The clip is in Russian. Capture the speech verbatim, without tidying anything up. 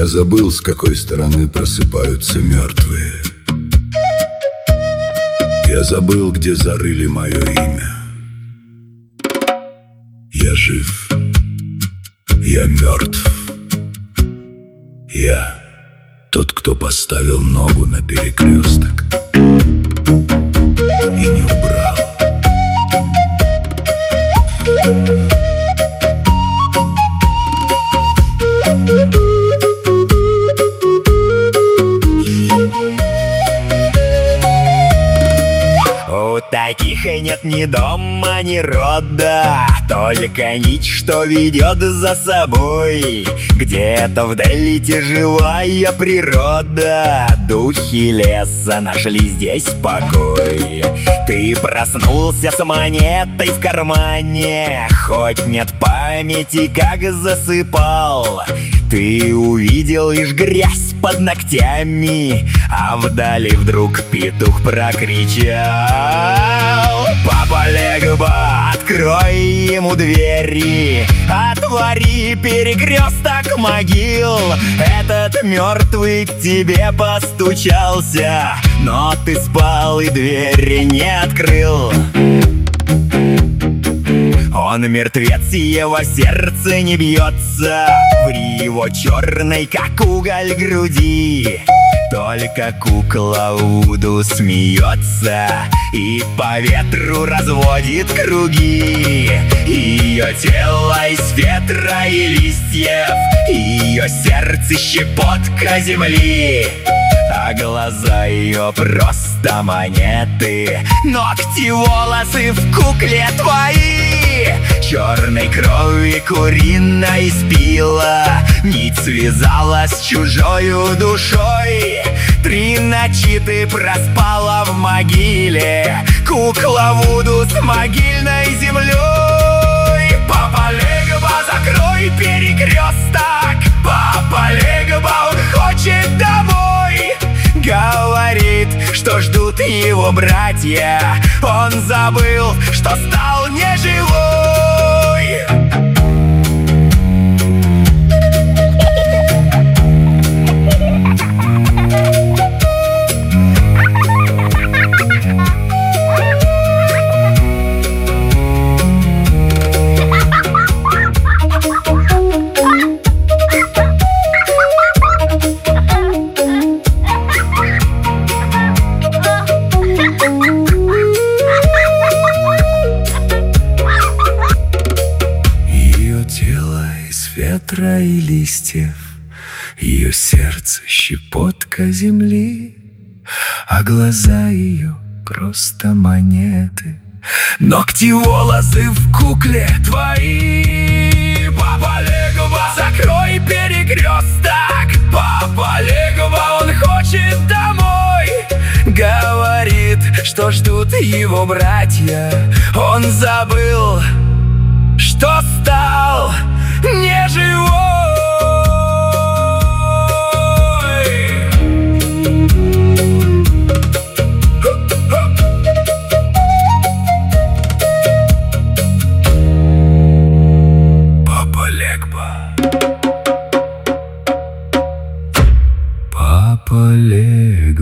забыл, с какой стороны просыпаются мертвые. Я забыл, где зарыли мое имя. Я жив, я мертв. Я тот, кто поставил ногу на перекресток и не убрал. У таких и нет ни дома, ни рода, только нить, что ведет за собой. Где-то вдали живая природа, духи леса нашли здесь покой. Ты проснулся с монетой в кармане, хоть нет памяти, как засыпал. Ты увидел лишь грязь под ногтями, а вдали вдруг петух прокричал: «Папа Легба, открой ему двери, отвори перекресток могил. Этот мертвый к тебе постучался, но ты спал и двери не открыл». Он мертвец, его сердце не бьется в его черной, как уголь, груди. Только кукла Вуду смеется и по ветру разводит круги. Ее тело из ветра и листьев, ее сердце щепотка земли, а глаза ее просто монеты, ногти, волосы в кукле твои. Черной крови куриной спила, нить связала с чужою душой. Три ночи ты проспала в могиле, кукла Вуду с могильной землей. Папа Легба, закрой перекресток, папа Легба, он хочет домой. Говорит, что ждут его братья, он забыл, что стал неживой. Ветра и листьев, ее сердце щепотка земли, а глаза ее просто монеты, ногти, волосы в кукле твои. Папа Легба, закрой перекресток, папа Легба, он хочет домой. Говорит, что ждут его братья, он забыл, что стал неживой. Папа Легба, Папа Легба.